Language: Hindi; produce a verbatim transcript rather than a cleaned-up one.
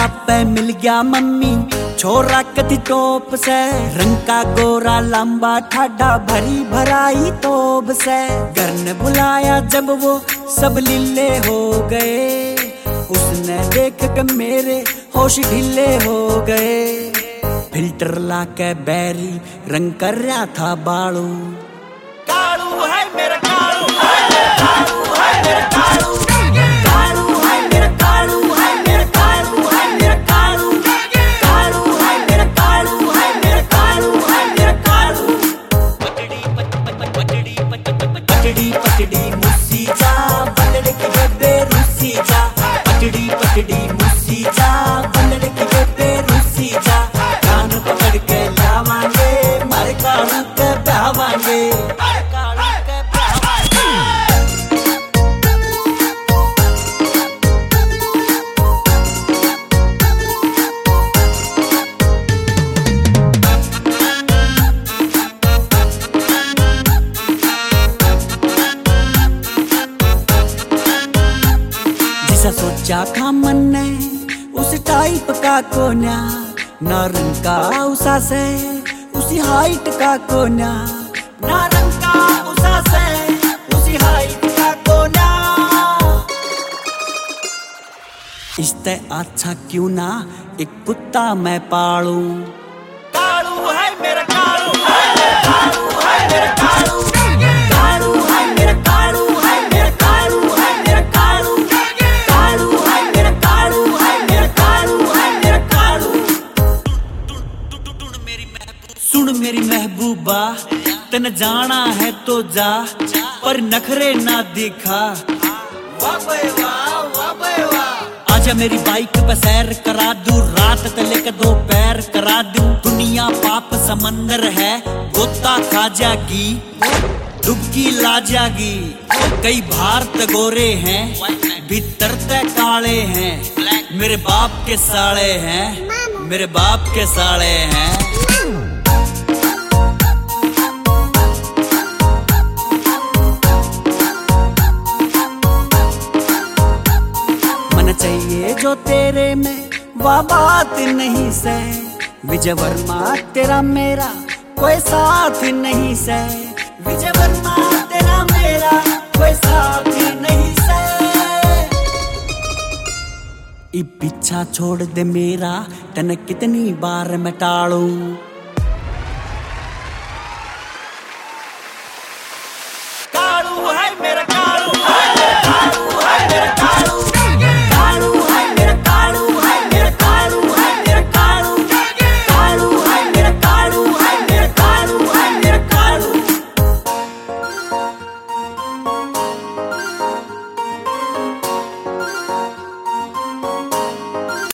पे मिल गया मम्मी छोरा कति टोप से, रंग का गोरा लंबा ठाडा भरी भराई तोब से। घर ने बुलाया जब वो सब लीले हो गए, उसने देख के मेरे होश ढीले हो गए। फिल्टर ला के बैरी रंग कर रहा था बालू, कालू है मेरा कालू है मेरा कालू है मेरा कालू, कालू है मेरा कालू है मेरा कालू है मेरा कालू, कालू है मेरा कालू है मेरा कालू है मेरा कालू। पटड़ी पटड़ी पटड़ी पटड़ी मुस्सी जा बंदड़ की बेबे रुसी जा, पटड़ी पटड़ी मुस्सी जा बंदड़ की बेबे रुसी जा। कान पकड़ के लावांगे मारे कालू के बहावांगे, सोचा था मन ने उस टाइप का कोन्या, ना रंग का उसा से उसी हाइट का कोन्या, ना रंग का उसा से उसी हाइट का कोन्या। इससे अच्छा क्यों ना एक कुत्ता मैं पालूं, कालू है मेरा कालू है मेरा कालू है मेरा कालू, कालू है मेरा कालू है मेरा कालू है मेरा कालू, कालू है मेरा कालू है मेरा कालू है मेरा कालू। सुन मेरी महबूबा तन जाना है तो जा, पर नखरे ना दिखा, वाह बे वाह वाह बे वाह। आजा मेरी बाइक पे सैर करा दूं, रात तले के दो पैर करा दूं। दुनिया पाप समंदर है गोता खा जागी, डुबकी ला जागी। कई भारत गोरे हैं भीतर ते काले हैं, मेरे बाप के साले हैं मेरे बाप के साले हैं। मन चाहिए जो तेरे में वह बात नहीं से, विजय वर्मा तेरा मेरा कोई साथ नहीं से, विजय वर्मा तेरा मेरा कोई साथ नहीं से। ई पीछा छोड़ दे मेरा तने कितनी बार मैं टालूं,